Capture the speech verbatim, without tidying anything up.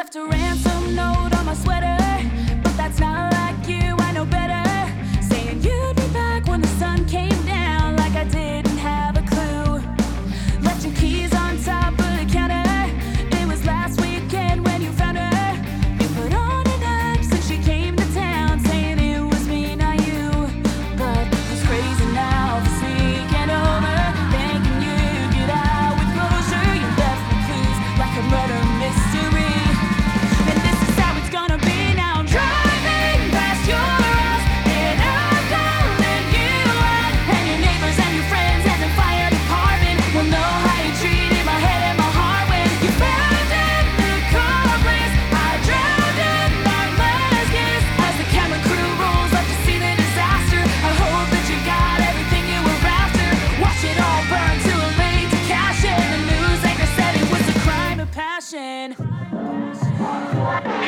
Left a ransom note on my sweater, but that's not like you, I know better. Saying you'd be back when the sun came down, like I didn't have a clue. Left your keys on top of the counter. It was last weekend when you found her. You put on an act since she came to town, saying it was me, not you. But it's crazy now, this weekend over, thinking you'd get out with closure. You left me clues like a murder mystery. And this is how it's gonna be now. I'm driving past your house, and I'm calling you out. And your neighbors and your friends and the fire department will know how you treated my head and my heart when you found in the complex. I drowned in our last kiss as the camera crew rolls up to see the disaster. I hope that you got everything you were after. Watch it all burn too late to cash in. The news anchor said it was a crime of passion.